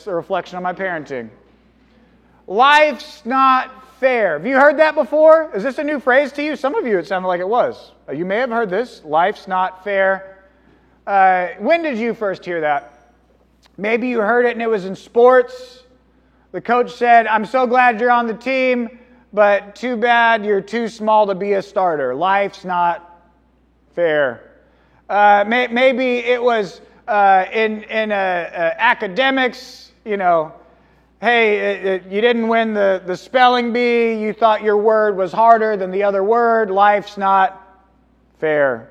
a reflection on my parenting. Life's not fair. Have you heard that before? Is this a new phrase to you? Some of you, it sounded like it was. You may have heard this. Life's not fair. When did you first hear that? Maybe you heard it and it was in sports. The coach said, "I'm so glad you're on the team, but too bad you're too small to be a starter. Life's not fair." Maybe it was in academics, hey, you didn't win the spelling bee, you thought your word was harder than the other word, life's not fair,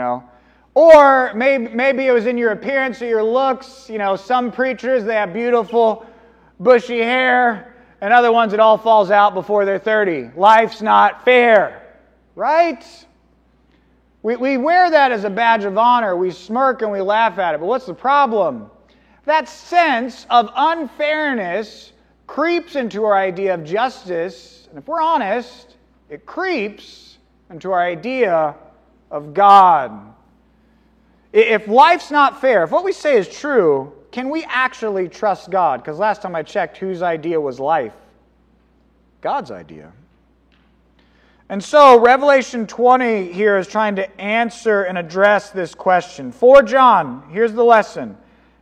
Or maybe it was in your appearance or your looks, some preachers, they have beautiful bushy hair, and other ones it all falls out before they're 30. Life's not fair, right? We wear that as a badge of honor. We smirk and we laugh at it. But what's the problem? That sense of unfairness creeps into our idea of justice. And if we're honest, it creeps into our idea of God. If life's not fair, if what we say is true, can we actually trust God? Because last time I checked, whose idea was life? God's idea. And so Revelation 20 here is trying to answer and address this question. For John, here's the lesson.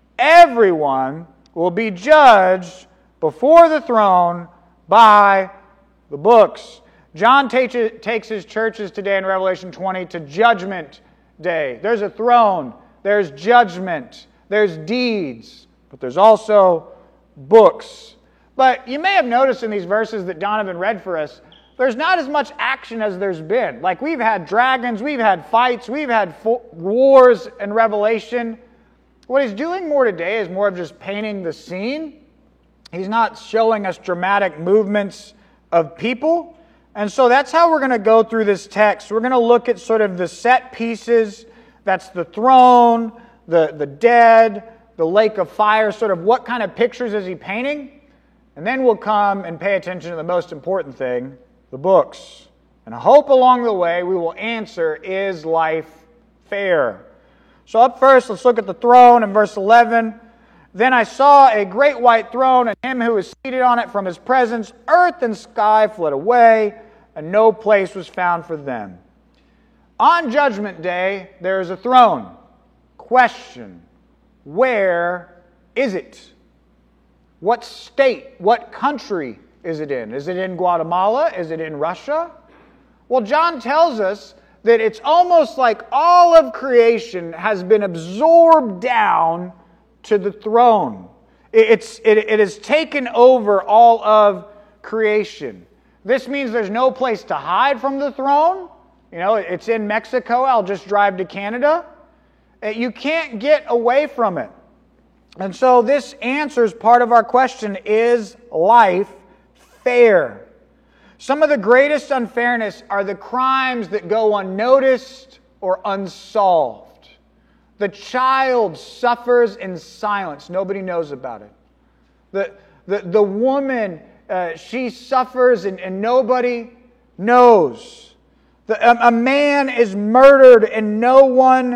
Everyone will be judged before the throne by the books. John takes his churches today in Revelation 20 to Judgment Day. There's a throne, there's judgment, there's deeds, but there's also books. But you may have noticed in these verses that Donovan read for us, there's not as much action as there's been. Like we've had dragons, we've had fights, we've had wars in Revelation. What he's doing more today is more of just painting the scene. He's not showing us dramatic movements of people. And so that's how we're going to go through this text. We're going to look at sort of the set pieces. That's the throne, the dead, the lake of fire, sort of what kind of pictures is he painting? And then we'll come and pay attention to the most important thing, the books. And I hope along the way we will answer, is life fair? So up first, let's look at the throne in verse 11. Then I saw a great white throne, and him who was seated on it. From his presence, earth and sky fled away, and no place was found for them. On Judgment Day, there is a throne. Question, where is it? What state, what country is it in? Is it in Guatemala? Is it in Russia? Well, John tells us that it's almost like all of creation has been absorbed down to the throne. It has taken over all of creation. This means there's no place to hide from the throne. It's in Mexico. I'll just drive to Canada. You can't get away from it. And so this answers part of our question, is life fair? Some of the greatest unfairness are the crimes that go unnoticed or unsolved. The child suffers in silence. Nobody knows about it. The woman, she suffers and nobody knows. A man is murdered and no one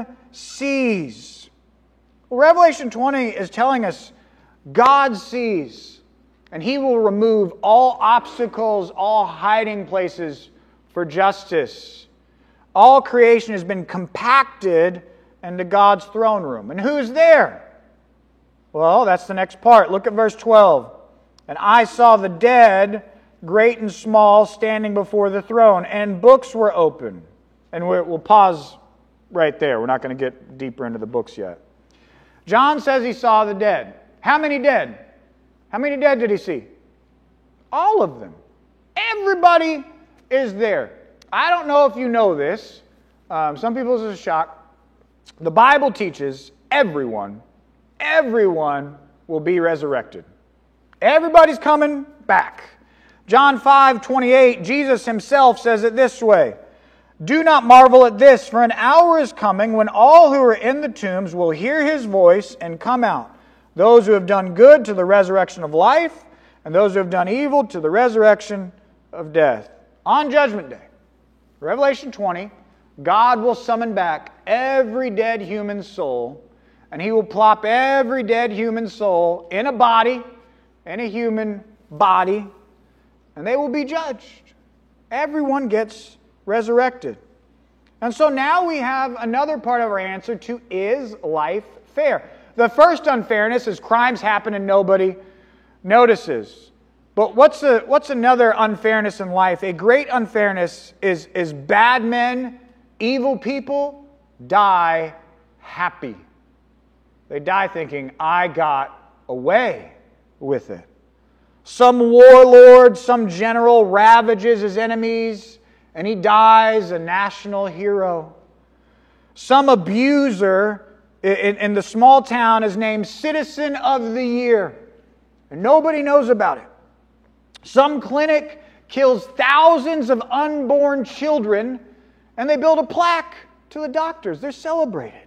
sees. Well, Revelation 20 is telling us God sees, and He will remove all obstacles, all hiding places for justice. All creation has been compacted into God's throne room. And who's there? Well, that's the next part. Look at verse 12. And I saw the dead, great and small, standing before the throne, and books were open. And we'll pause right there. We're not going to get deeper into the books yet. John says he saw the dead. How many dead? How many dead did he see? All of them. Everybody is there. I don't know if you know this. Some people this is a shock. The Bible teaches everyone will be resurrected. Everybody's coming back. John 5:28, Jesus Himself says it this way. Do not marvel at this, for an hour is coming when all who are in the tombs will hear His voice and come out. Those who have done good to the resurrection of life, and those who have done evil to the resurrection of death. On Judgment Day, Revelation 20, God will summon back every dead human soul, and He will plop every dead human soul in a human body, and they will be judged. Everyone gets resurrected. And so now we have another part of our answer to, is life fair? The first unfairness is crimes happen and nobody notices. But what's another unfairness in life? A great unfairness is bad men, evil people die happy. They die thinking, I got away with it. Some warlord, some general ravages his enemies, and he dies a national hero. Some abuser in the small town is named Citizen of the Year, and nobody knows about it. Some clinic kills thousands of unborn children, and they build a plaque to the doctors. They're celebrated.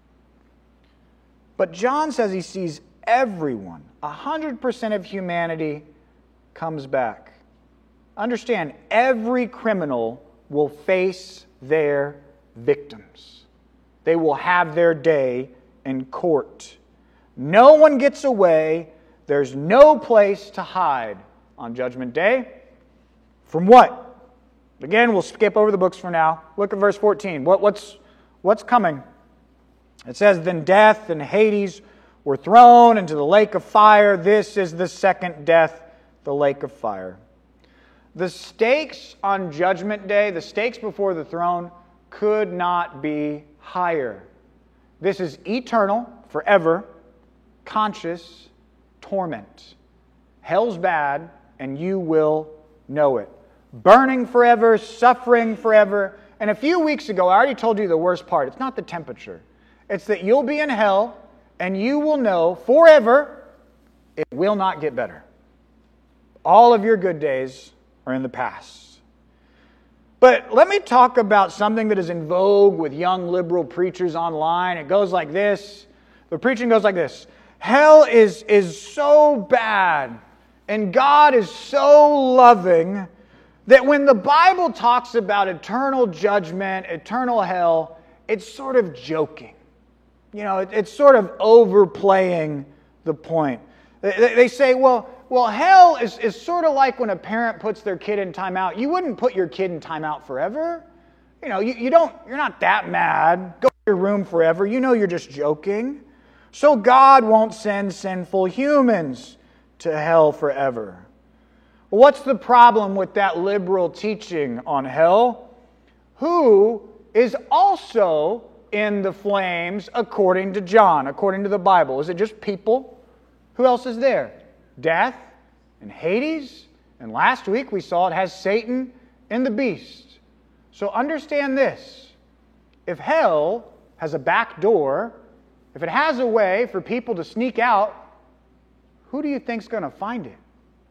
But John says he sees everyone, 100% of humanity comes back. Understand, every criminal will face their victims. They will have their day in court. No one gets away. There's no place to hide on Judgment Day. From what? Again, we'll skip over the books for now. Look at verse 14. What's coming? It says, then death and Hades were thrown into the lake of fire. This is the second death, the lake of fire. The stakes on Judgment Day, the stakes before the throne, could not be higher. This is eternal, forever, conscious torment. Hell's bad, and you will know it. Burning forever, suffering forever. And a few weeks ago, I already told you the worst part. It's not the temperature. It's that you'll be in hell, and you will know forever it will not get better. All of your good days are in the past. But let me talk about something that is in vogue with young liberal preachers online. It goes like this. The preaching goes like this. Hell is so bad, and God is so loving, that when the Bible talks about eternal judgment, eternal hell, it's sort of joking. You know, it's sort of overplaying the point. They say, well, hell is sort of like when a parent puts their kid in timeout. You wouldn't put your kid in timeout forever. You know, you're not that mad. Go to your room forever. You know you're just joking. So God won't send sinful humans to hell forever. What's the problem with that liberal teaching on hell? Who is also in the flames according to John, according to the Bible? Is it just people? Who else is there? Death and Hades. And last week we saw it has Satan and the beast. So understand this. If hell has a back door, if it has a way for people to sneak out, who do you think's going to find it?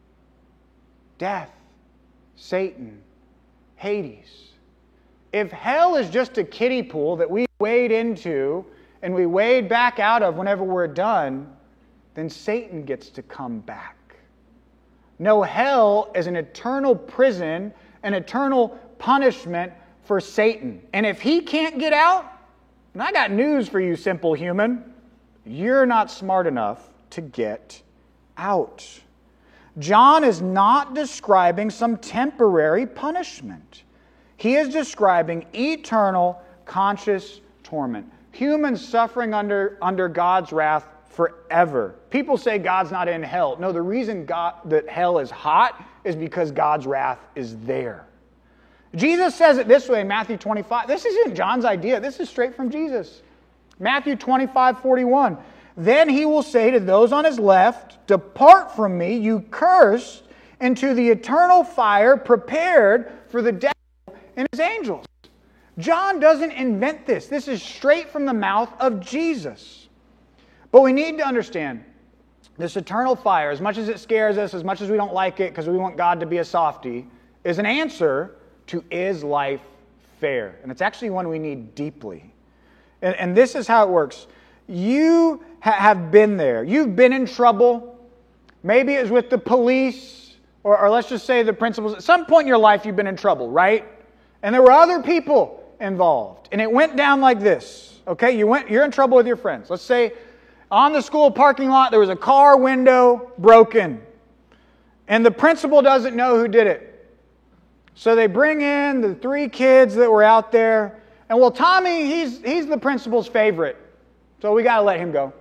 Death, Satan, Hades. If hell is just a kiddie pool that we wade into and we wade back out of whenever we're done, then Satan gets to come back. No, hell is an eternal prison, an eternal punishment for Satan. And if he can't get out, and I got news for you, simple human, you're not smart enough to get out. John is not describing some temporary punishment. He is describing eternal, conscious torment. Humans suffering under God's wrath forever. People say God's not in hell. No, the reason that hell is hot is because God's wrath is there. Jesus says it this way in Matthew 25. This isn't John's idea. This is straight from Jesus. Matthew 25:41. Then he will say to those on his left, depart from me, you cursed, into the eternal fire prepared for the devil and his angels. John doesn't invent this. This is straight from the mouth of Jesus. But we need to understand this eternal fire, as much as it scares us, as much as we don't like it because we want God to be a softie, is an answer to, is life fair? And it's actually one we need deeply. And this is how it works. You have been there. You've been in trouble. Maybe it was with the police, or let's just say the principals. At some point in your life, you've been in trouble, right? And there were other people involved. And it went down like this. Okay, you're in trouble with your friends. Let's say on the school parking lot there was a car window broken. And the principal doesn't know who did it. So they bring in the 3 kids that were out there. And well, Tommy, he's the principal's favorite. So we got to let him go.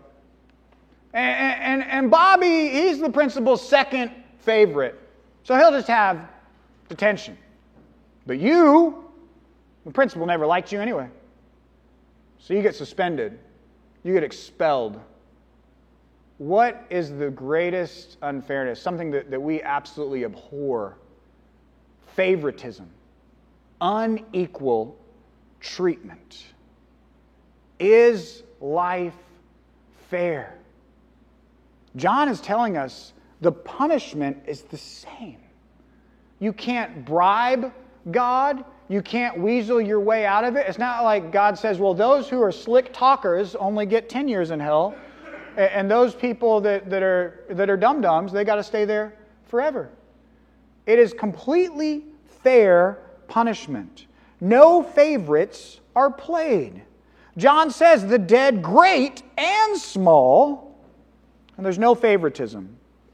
And Bobby, he's the principal's second favorite. So he'll just have detention. But you, the principal never liked you anyway. So you get suspended. You get expelled. What is the greatest unfairness? Something that we absolutely abhor. Favoritism. Unequal treatment. Is life fair? John is telling us the punishment is the same. You can't bribe God. You can't weasel your way out of it. It's not like God says, well, those who are slick talkers only get 10 years in hell, and those people that are dum-dums, they got to stay there forever. It is completely fair punishment. No favorites are played. John says the dead, great and small, and there's no favoritism.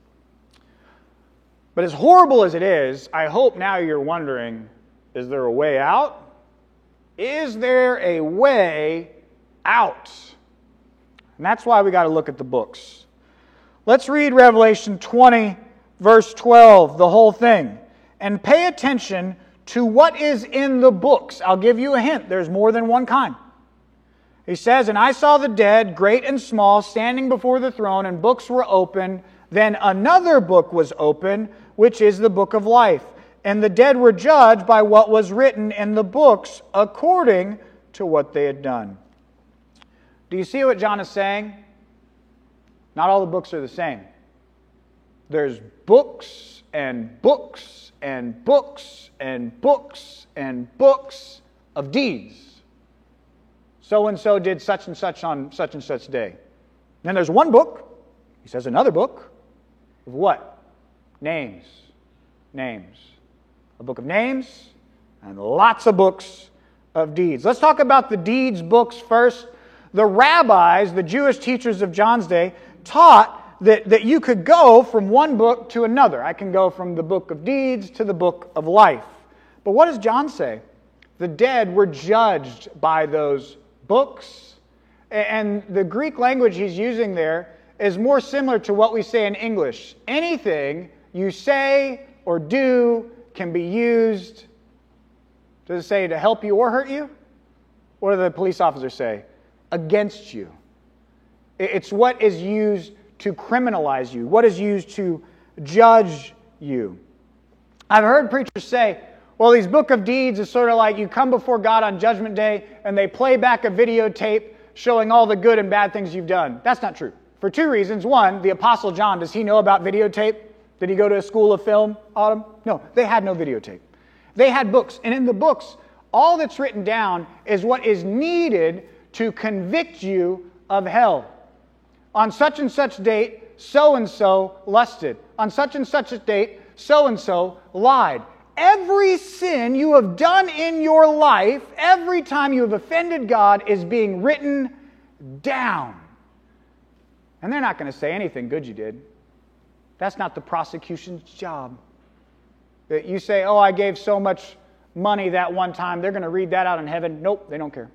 But as horrible as it is, I hope now you're wondering, is there a way out? Is there a way out? And that's why we got to look at the books. Let's read Revelation 20, verse 12, the whole thing, and pay attention to what is in the books. I'll give you a hint. There's more than one kind. He says, and I saw the dead, great and small, standing before the throne, and books were opened. Then another book was opened, which is the book of life. And the dead were judged by what was written in the books according to what they had done. Do you see what John is saying? Not all the books are the same. There's books and books and books and books and books of deeds. So-and-so did such and such on such and such day. Then there's one book, he says another book, of what? Names. Names. A book of names and lots of books of deeds. Let's talk about the deeds books first. The rabbis, the Jewish teachers of John's day, taught that you could go from one book to another. I can go from the book of deeds to the book of life. But what does John say? The dead were judged by those books. And the Greek language he's using there is more similar to what we say in English. Anything you say or do can be used, does it say to help you or hurt you? What do the police officers say? Against you. It's what is used to criminalize you, what is used to judge you. I've heard preachers say, well, these book of deeds is sort of like you come before God on Judgment Day and they play back a videotape showing all the good and bad things you've done. That's not true. For 2 reasons. One, the Apostle John, does he know about videotape? Did he go to a school of film, Autumn? No, they had no videotape. They had books. And in the books, all that's written down is what is needed to convict you of hell. On such and such date, so-and-so lusted. On such and such a date, so-and-so lied. Every sin you have done in your life, every time you have offended God, is being written down. And they're not going to say anything good you did. That's not the prosecution's job. That you say, oh, I gave so much money that one time, they're going to read that out in heaven. Nope, they don't care.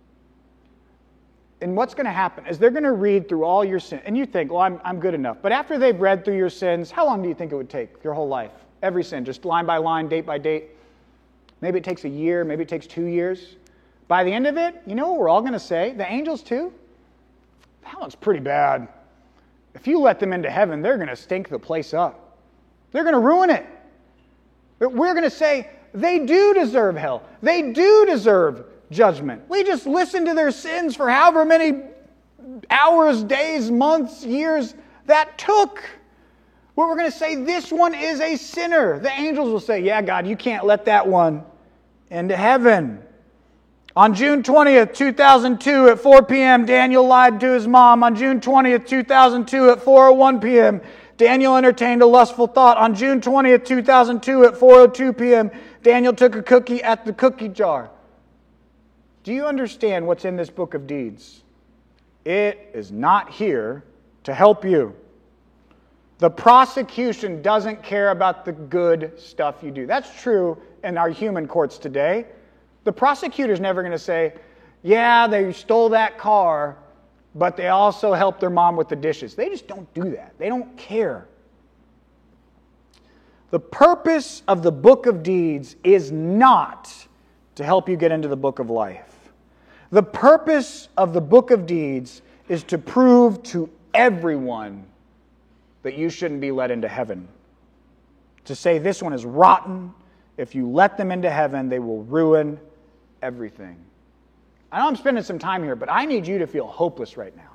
And what's going to happen is they're going to read through all your sins. And you think, well, I'm good enough. But after they've read through your sins, how long do you think it would take? Your whole life. Every sin, just line by line, date by date. Maybe it takes a year, maybe it takes 2 years. By the end of it, you know what we're all going to say? The angels too? That one's pretty bad. If you let them into heaven, they're going to stink the place up. They're going to ruin it. We're going to say, they do deserve hell. They do deserve judgment. We just listened to their sins for however many hours, days, months, years that took. We're going to say, this one is a sinner. The angels will say, yeah, God, you can't let that one into heaven. On June 20th, 2002 at 4 p.m., Daniel lied to his mom. On June 20th, 2002 at 4:01 p.m., Daniel entertained a lustful thought. On June 20th, 2002 at 4:02 p.m., Daniel took a cookie at the cookie jar. Do you understand what's in this book of deeds? It is not here to help you. The prosecution doesn't care about the good stuff you do. That's true in our human courts today. The prosecutor's never going to say, yeah, they stole that car, but they also helped their mom with the dishes. They just don't do that. They don't care. The purpose of the book of deeds is not to help you get into the book of life. The purpose of the book of deeds is to prove to everyone that you shouldn't be let into heaven. To say this one is rotten. If you let them into heaven, they will ruin everything. I know I'm spending some time here, but I need you to feel hopeless right now.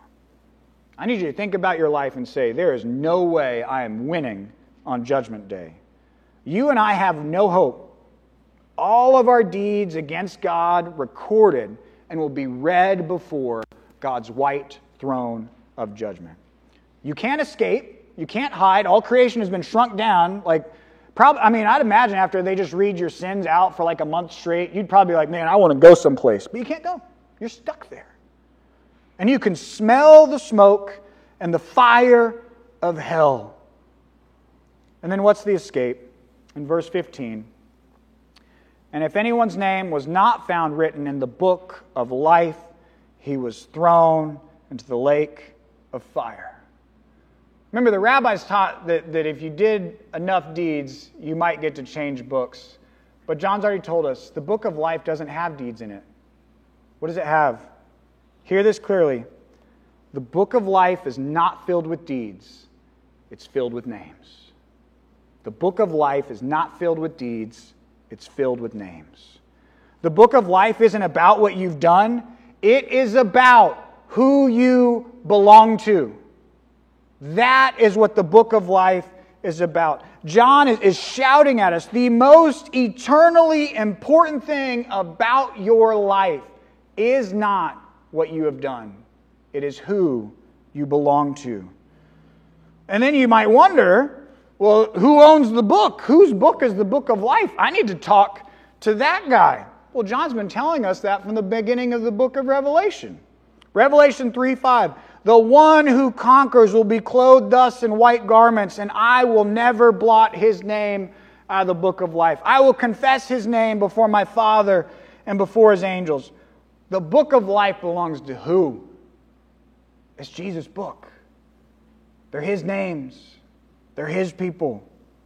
I need you to think about your life and say, there is no way I am winning on Judgment Day. You and I have no hope. All of our deeds against God recorded and will be read before God's white throne of judgment. You can't escape. You can't hide. All creation has been shrunk down. I'd imagine after they just read your sins out for like a month straight, you'd probably be like, man, I want to go someplace. But you can't go. You're stuck there. And you can smell the smoke and the fire of hell. And then what's the escape? In verse 15, and if anyone's name was not found written in the book of life, he was thrown into the lake of fire. Remember, the rabbis taught that if you did enough deeds, you might get to change books. But John's already told us, the book of life doesn't have deeds in it. What does it have? Hear this clearly. The book of life is not filled with deeds. It's filled with names. The book of life is not filled with deeds. It's filled with names. The book of life isn't about what you've done. It is about who you belong to. That is what the book of life is about. John is shouting at us, the most eternally important thing about your life is not what you have done. It is who you belong to. And then you might wonder, well, who owns the book? Whose book is the book of life? I need to talk to that guy. Well, John's been telling us that from the beginning of the book of Revelation. Revelation 3:5. The one who conquers will be clothed thus in white garments, and I will never blot his name out of the book of life. I will confess his name before my Father and before his angels. The book of life belongs to who? It's Jesus' book. They're his names. They're his people.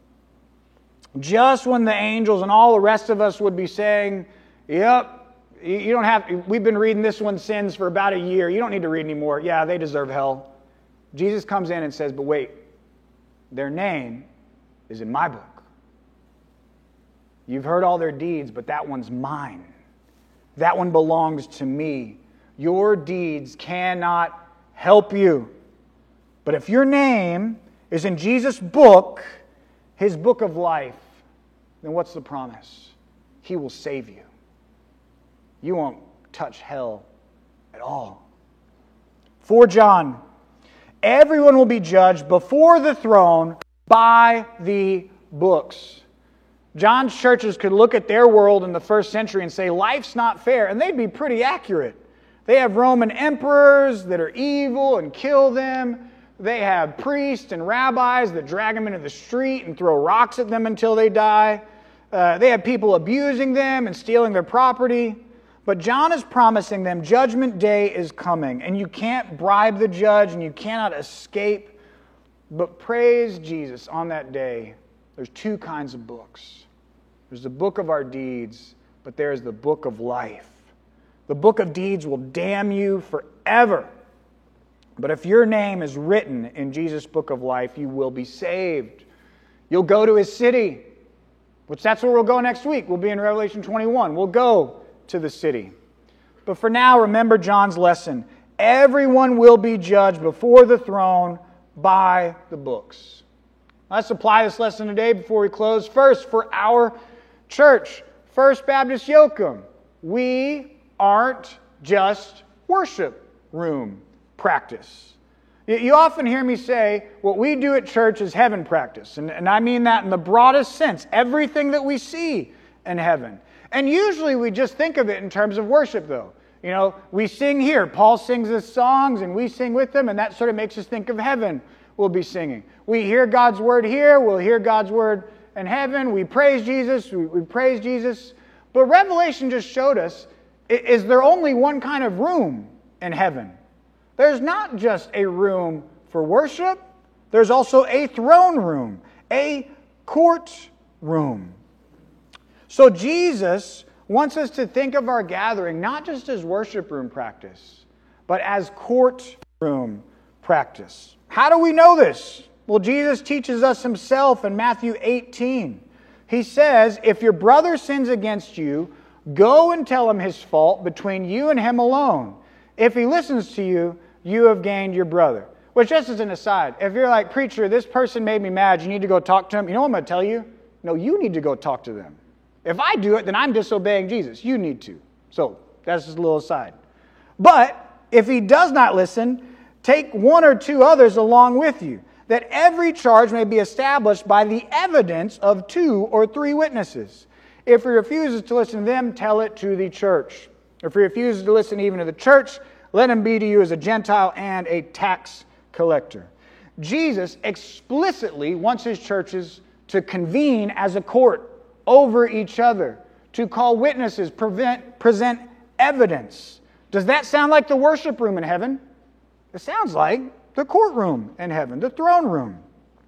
Just when the angels and all the rest of us would be saying, yep, you don't have, we've been reading this one's sins for about a year. You don't need to read anymore. Yeah, they deserve hell. Jesus comes in and says, but wait, their name is in my book. You've heard all their deeds, but that one's mine. That one belongs to me. Your deeds cannot help you. But if your name is in Jesus' book, his book of life, then what's the promise? He will save you. You won't touch hell at all. For John, everyone will be judged before the throne by the books. John's churches could look at their world in the first century and say, life's not fair, and they'd be pretty accurate. They have Roman emperors that are evil and kill them. They have priests and rabbis that drag them into the street and throw rocks at them until they die. They have people abusing them and stealing their property. But John is promising them Judgment Day is coming, and you can't bribe the judge and you cannot escape. But praise Jesus, on that day, there's two kinds of books. There's the book of our deeds, but there's the book of life. The book of deeds will damn you forever. But if your name is written in Jesus' book of life, you will be saved. You'll go to his city, which that's where we'll go next week. We'll be in Revelation 21. We'll go to the city. But for now, remember John's lesson. Everyone will be judged before the throne by the books. Let's apply this lesson today before we close. First, for our church, First Baptist Yoakum, we aren't just worship room practice. You often hear me say, what we do at church is heaven practice. And I mean that in the broadest sense. Everything that we see in heaven. And usually we just think of it in terms of worship, though. You know, we sing here. Paul sings his songs, and we sing with them, and that sort of makes us think of heaven. We'll be singing. We hear God's word here. We'll hear God's word in heaven. We praise Jesus. We praise Jesus. But Revelation just showed us, is there only one kind of room in heaven? There's not just a room for worship. There's also a throne room, a court room. So Jesus wants us to think of our gathering not just as worship room practice, but as court room practice. How do we know this? Well, Jesus teaches us himself in Matthew 18. He says, if your brother sins against you, go and tell him his fault between you and him alone. If he listens to you, you have gained your brother. Which, just as an aside, if you're like, preacher, this person made me mad, you need to go talk to him. You know what I'm going to tell you? No, you need to go talk to them. If I do it, then I'm disobeying Jesus. You need to. So, that's just a little aside. But, if he does not listen, take one or two others along with you, that every charge may be established by the evidence of 2 or 3 witnesses. If he refuses to listen to them, tell it to the church. If he refuses to listen even to the church, let him be to you as a Gentile and a tax collector. Jesus explicitly wants his churches to convene as a court over each other, to call witnesses, present evidence. Does that sound like the worship room in heaven? It sounds like the courtroom in heaven, the throne room.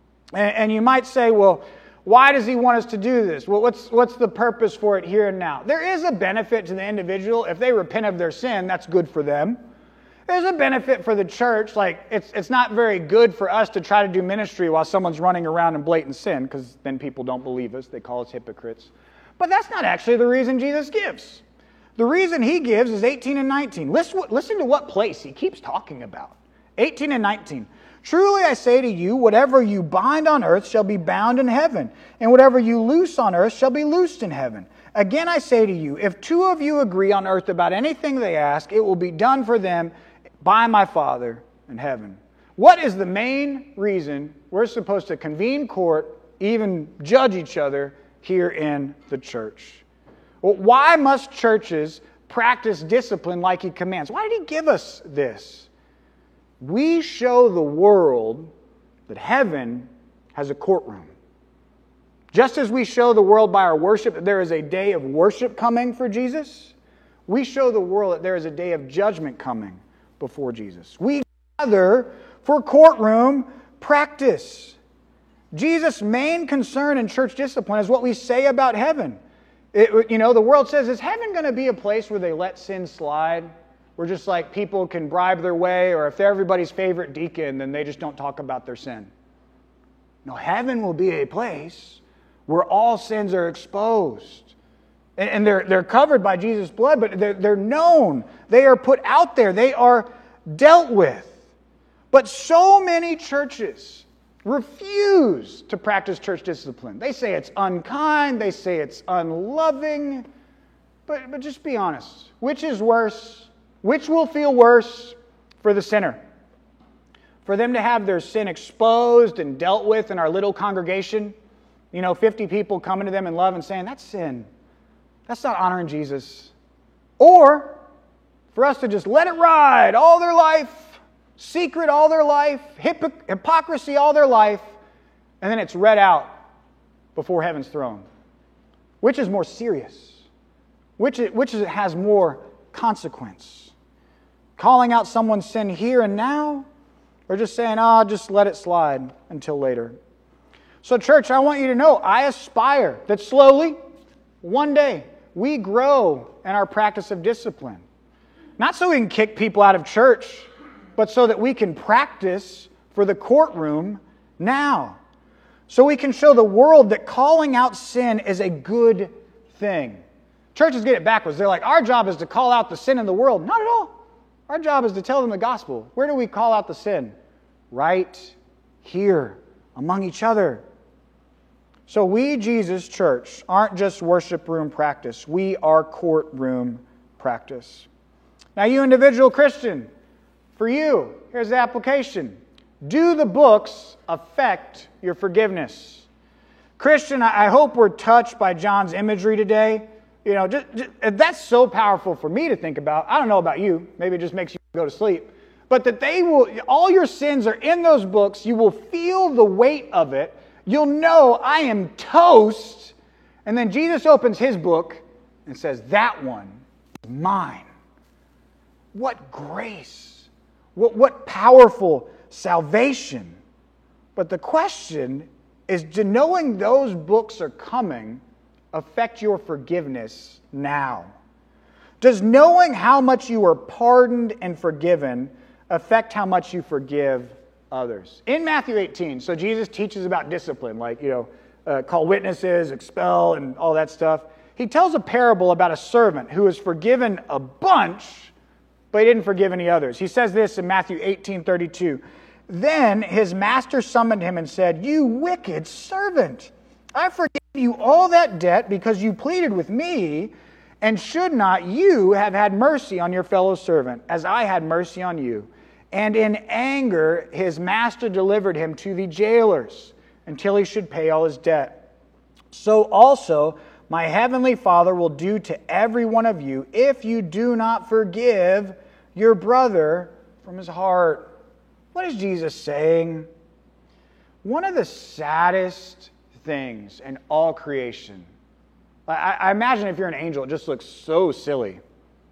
And you might say, well, why does he want us to do this? Well, what's the purpose for it here and now? There is a benefit to the individual. If they repent of their sin, that's good for them. There's a benefit for the church. Like, it's not very good for us to try to do ministry while someone's running around in blatant sin, because then people don't believe us. They call us hypocrites. But that's not actually the reason Jesus gives. The reason he gives is 18 and 19. Listen to what place he keeps talking about. 18 and 19. Truly I say to you, whatever you bind on earth shall be bound in heaven, and whatever you loose on earth shall be loosed in heaven. Again I say to you, if 2 of you agree on earth about anything they ask, it will be done for them by my Father in heaven. What is the main reason we're supposed to convene court, even judge each other here in the church? Well, why must churches practice discipline like he commands? Why did he give us this? We show the world that heaven has a courtroom. Just as we show the world by our worship that there is a day of worship coming for Jesus, we show the world that there is a day of judgment coming before Jesus. We gather for courtroom practice. Jesus' main concern in church discipline is what we say about heaven. The world says, is heaven going to be a place where they let sin slide? Where just like people can bribe their way, or if they're everybody's favorite deacon, then they just don't talk about their sin. No, heaven will be a place where all sins are exposed. And they're covered by Jesus' blood, but they're known. They are put out there. They are dealt with. But so many churches refuse to practice church discipline. They say it's unkind. They say it's unloving. But just be honest. Which is worse? Which will feel worse for the sinner? For them to have their sin exposed and dealt with in our little congregation? 50 people coming to them in love and saying, that's sin. That's not honoring Jesus. Or for us to just let it ride all their life, secret all their life, hypocrisy all their life, and then it's read out before heaven's throne. Which is more serious? Which has more consequence? Calling out someone's sin here and now, or just saying, just let it slide until later? So church, I want you to know, I aspire that slowly, one day, we grow in our practice of discipline. Not so we can kick people out of church, but so that we can practice for the courtroom now. So we can show the world that calling out sin is a good thing. Churches get it backwards. They're like, our job is to call out the sin in the world. Not at all. Our job is to tell them the gospel. Where do we call out the sin? Right here, among each other. So we, Jesus Church, aren't just worship room practice. We are courtroom practice. Now, you individual Christian, for you, here's the application. Do the books affect your forgiveness? Christian, I hope we're touched by John's imagery today. That's so powerful for me to think about. I don't know about you. Maybe it just makes you go to sleep. But that all your sins are in those books. You will feel the weight of it. You'll know I am toast. And then Jesus opens his book and says, that one is mine. What grace. What powerful salvation. But the question is, do knowing those books are coming affect your forgiveness now? Does knowing how much you are pardoned and forgiven affect how much you forgive others? In Matthew 18, so Jesus teaches about discipline, like, call witnesses, expel, and all that stuff. He tells a parable about a servant who was forgiven a bunch, but he didn't forgive any others. He says this in Matthew 18:32. Then his master summoned him and said, you wicked servant, I forgave you all that debt because you pleaded with me, and should not you have had mercy on your fellow servant, as I had mercy on you? And in anger his master delivered him to the jailers until he should pay all his debt. So also my heavenly Father will do to every one of you if you do not forgive your brother from his heart. What is Jesus saying? One of the saddest things in all creation, I imagine if you're an angel, it just looks so silly,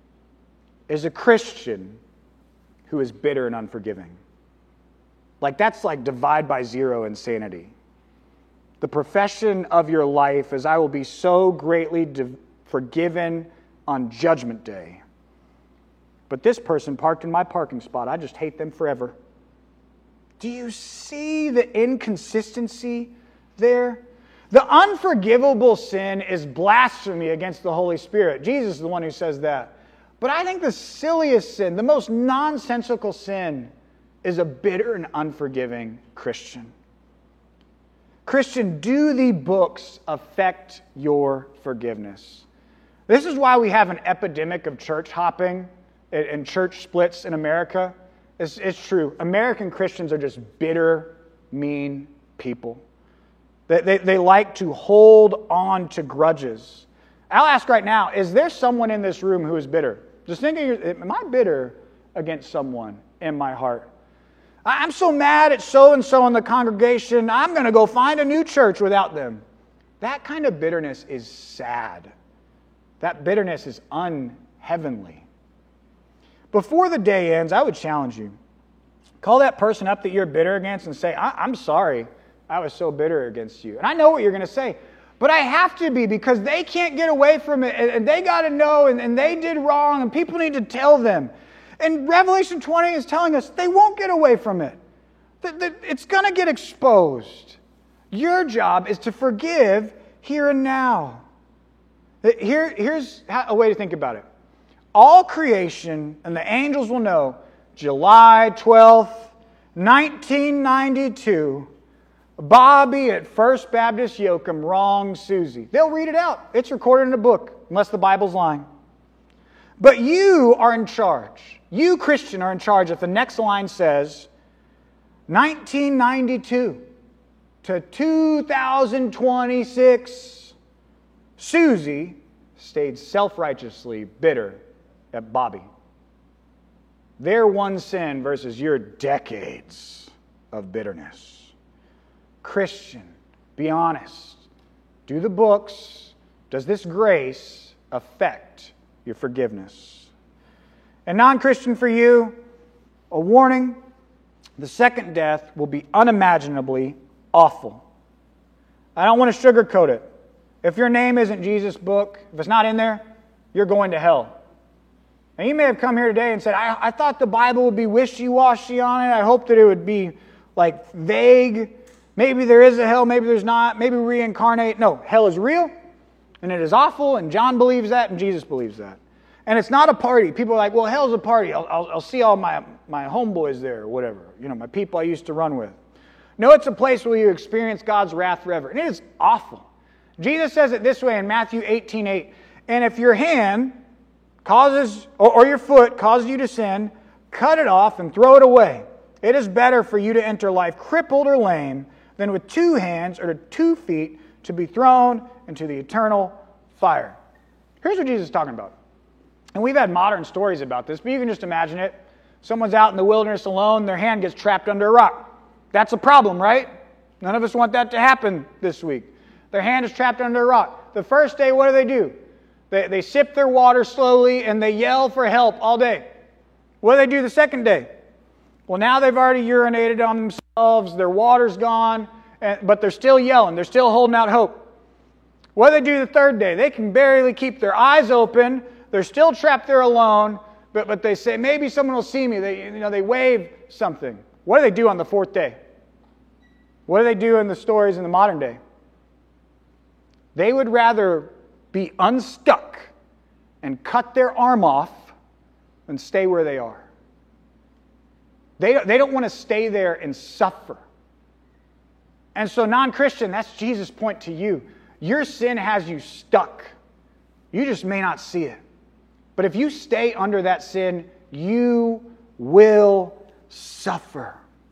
is a Christian who is bitter and unforgiving. That's like divide by zero insanity. The profession of your life is, I will be so greatly forgiven on Judgment Day. But this person parked in my parking spot, I just hate them forever. Do you see the inconsistency there? The unforgivable sin is blasphemy against the Holy Spirit. Jesus is the one who says that. But I think the silliest sin, the most nonsensical sin, is a bitter and unforgiving Christian. Christian, do the books affect your forgiveness? This is why we have an epidemic of church hopping and church splits in America. It's true. American Christians are just bitter, mean people. They like to hold on to grudges. I'll ask right now, is there someone in this room who is bitter? Just think am I bitter against someone in my heart? I'm so mad at so-and-so in the congregation, I'm going to go find a new church without them. That kind of bitterness is sad. That bitterness is unheavenly. Before the day ends, I would challenge you. Call that person up that you're bitter against and say, I'm sorry I was so bitter against you. And I know what you're going to say, but I have to be because they can't get away from it and they got to know and they did wrong and people need to tell them. And Revelation 20 is telling us they won't get away from it. It's going to get exposed. Your job is to forgive here and now. Here's a way to think about it. All creation and the angels will know July 12th, 1992, Bobby at First Baptist Yoakum wronged Susie. They'll read it out. It's recorded in a book, unless the Bible's lying. But you are in charge. You, Christian, are in charge if the next line says, 1992 to 2026, Susie stayed self-righteously bitter at Bobby. Their one sin versus your decades of bitterness. Christian, be honest. Do the books. Does this grace affect your forgiveness? And non-Christian for you, a warning, the second death will be unimaginably awful. I don't want to sugarcoat it. If your name isn't Jesus' book, if it's not in there, you're going to hell. And you may have come here today and said, I thought the Bible would be wishy-washy on it. I hoped that it would be like vague. Maybe there is a hell, maybe there's not. Maybe reincarnate. No, hell is real, and it is awful, and John believes that, and Jesus believes that. And it's not a party. People are like, well, hell's a party. I'll see all my homeboys there, or whatever. My people I used to run with. No, it's a place where you experience God's wrath forever. And it is awful. Jesus says it this way in Matthew 18:8. And if your hand causes, or your foot causes you to sin, cut it off and throw it away. It is better for you to enter life crippled or lame than with 2 hands or 2 feet to be thrown into the eternal fire. Here's what Jesus is talking about. And we've had modern stories about this, but you can just imagine it. Someone's out in the wilderness alone, their hand gets trapped under a rock. That's a problem, right? None of us want that to happen this week. Their hand is trapped under a rock. The first day, what do? They sip their water slowly and they yell for help all day. What do the second day? Well, now they've already urinated on themselves, their water's gone, but they're still yelling, they're still holding out hope. What do the third day? They can barely keep their eyes open, they're still trapped there alone, but they say, maybe someone will see me. They wave something. What do on the fourth day? What do in the stories in the modern day? They would rather be unstuck and cut their arm off than stay where they are. They don't want to stay there and suffer. And so non-Christian, that's Jesus' point to you. Your sin has you stuck. You just may not see it. But if you stay under that sin, you will suffer.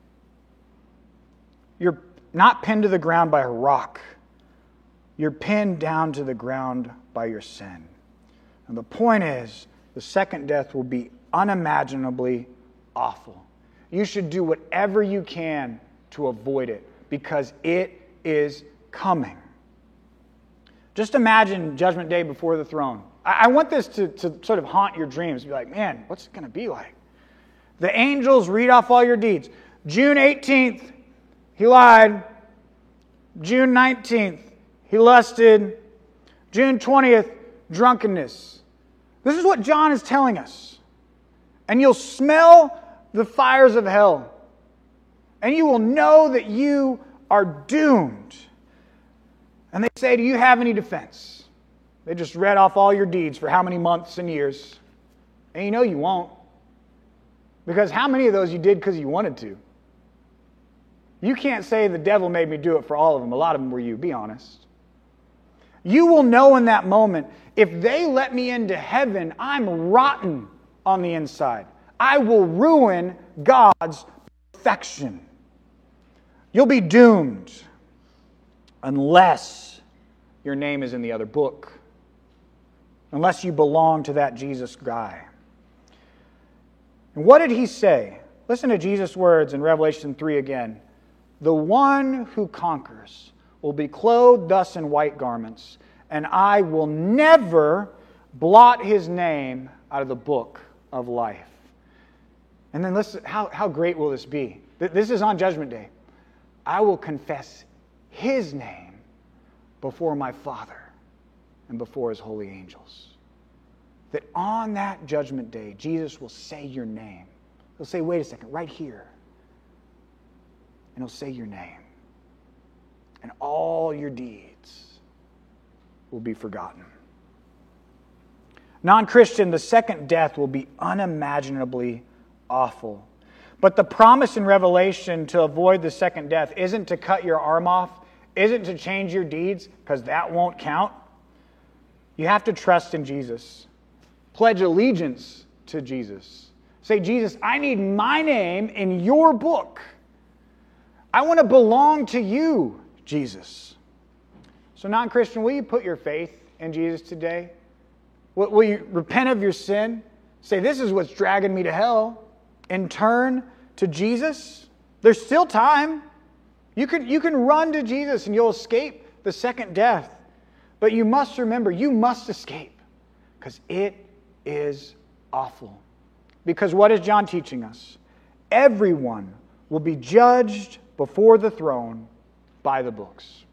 You're not pinned to the ground by a rock. You're pinned down to the ground by your sin. And the point is, the second death will be unimaginably awful. You should do whatever you can to avoid it, because it is coming. Just imagine Judgment Day before the throne. I want this to sort of haunt your dreams. Be like, man, what's it going to be like? The angels read off all your deeds. June 18th, he lied. June 19th, he lusted. June 20th, drunkenness. This is what John is telling us. And you'll smell the fires of hell. And you will know that you are doomed. And they say, do you have any defense? They just read off all your deeds for how many months and years. And you know you won't. Because how many of those you did because you wanted to? You can't say the devil made me do it for all of them. A lot of them were you, be honest. You will know in that moment, if they let me into heaven, I'm rotten on the inside. I will ruin God's perfection. You'll be doomed unless your name is in the other book. Unless you belong to that Jesus guy. And what did he say? Listen to Jesus' words in Revelation 3 again. The one who conquers will be clothed thus in white garments, and I will never blot his name out of the book of life. And then listen, how great will this be? This is on Judgment Day. I will confess his name before my Father and before his holy angels. That on that Judgment Day, Jesus will say your name. He'll say, wait a second, right here. And he'll say your name. And all your deeds will be forgotten. Non-Christian, the second death will be unimaginably awful. But the promise in Revelation to avoid the second death isn't to cut your arm off, isn't to change your deeds, because that won't count. You have to trust in Jesus. Pledge allegiance to Jesus. Say, Jesus, I need my name in your book. I want to belong to you, Jesus. So non-Christian, will you put your faith in Jesus today? Will you repent of your sin? Say, this is what's dragging me to hell. And turn to Jesus? There's still time. You can run to Jesus and you'll escape the second death. But you must remember, you must escape. Because it is awful. Because what is John teaching us? Everyone will be judged before the throne by the books.